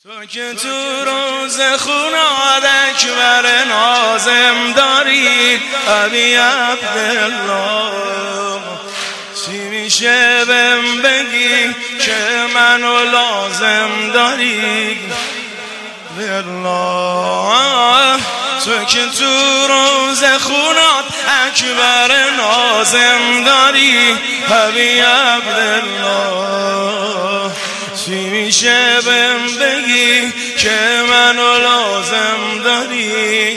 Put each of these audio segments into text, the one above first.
تو که تو روز خوناد اکبر نازم داری ابی عبدالله، چی میشه بهم بگی که منو لازم داری بالله. تو که تو روز خوناد اکبر نازم داری ابی عبدالله، چی میشه بهم بگی که منو لازم داری؟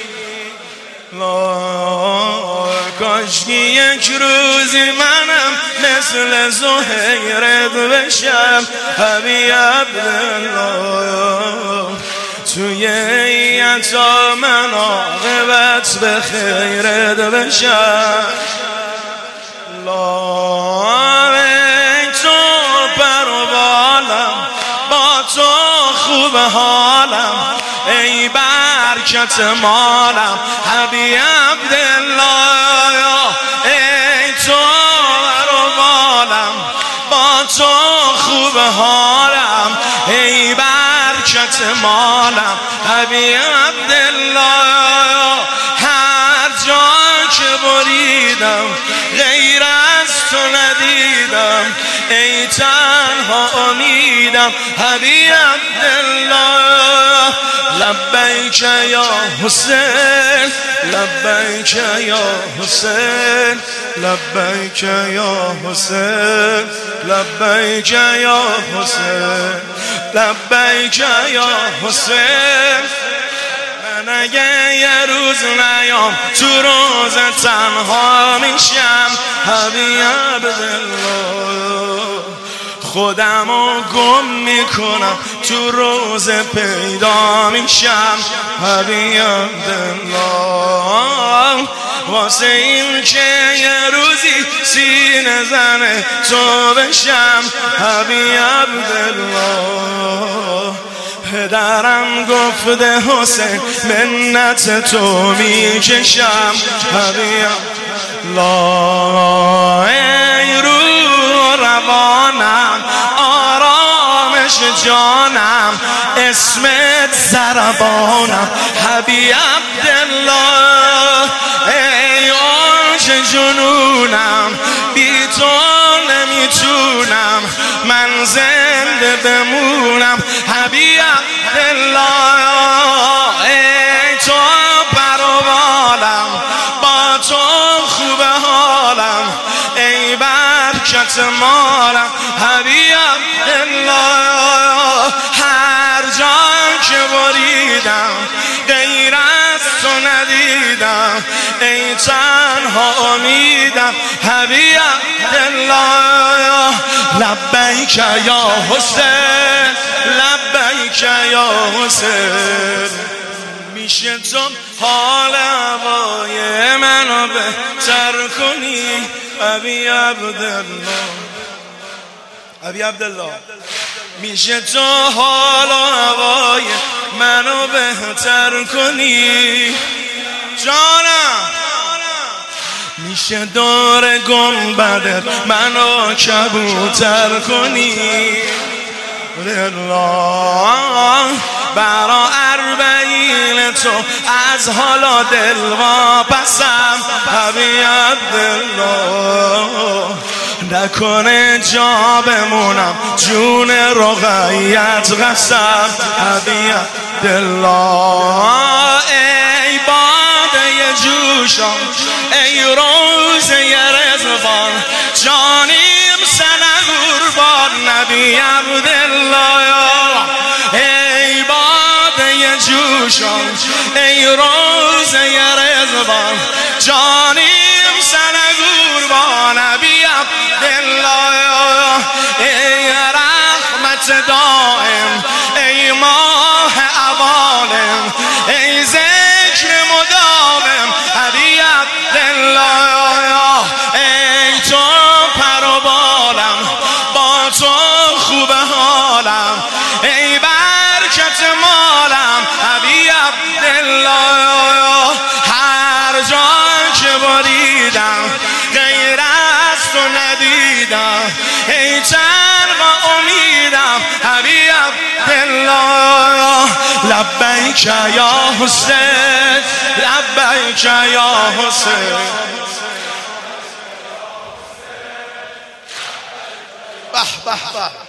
کاشکی یک روزی منم مثل زهیرت بشم ابی عبدالله، توی ایتا من عاقبت به خیرت بشم. خوب حالم ای برکت مالم ابی عبدالله، ای تو برو بالم با تو خوب حالم ای برکت مالم ابی عبدالله. هر جا که بریدم غیر از تو ندیدم ای تنها امیدم ابی عبدالله. لبیک یا حسین لبیک یا حسین لبیک یا حسین لبیک یا حسین لبیک یا حسین. من اگه یه روز نیام تو روز تنها میشم ابی عبدالله، خودمو گم میکنم تو روز پیدا میشم ابی عبدالله. واسه این که یه روزی سینه زن تو بشم ابی عبدالله. پدرم گفته حسین منت تو میکشم ابی عبدالله. ای روح روانم آرامش جانم اسمت ضربانم ابی عبدالله. ای اوج جنونم بی تو نمیتونم من زنده بمونم ابی عبدالله. ای تو برو بالم با تو خوب حالم ای برکت مالم ابی عبدالله. هر جا که بریدم غیر از تو ندیدم ای تنها امیدم ابی عبدالله. لبیک یا حسین لبیک یا حسین. میشه تو حال هوای منو بهتر کنی ابی عبدالله ابی عبدالله. میشه تو حال و هوای منو بهتر کنی جانم. میشه دور گنبدت منو کبوتر کنی الله. برا اربعین تو از حالا دل واپسم ابی عبدالله. نکنه جا بمونم جون رقیت قسم ابی عبدالله. ای باده جوشان ای روزه رضوان جانیم سنه قربان ابی عبدالله. ای باده جوشان ای روزه رضوان جانیم سنه قربان ابی عبدالله. ای رحمت دائم ای ماه عوالم ای ذکر مداوم ابی عبدالله. ای تو پر و بالم با تو خوب حالم ای برکت مالم ابی عبدالله. لبیک یا حسین لبیک یا حسین. به به به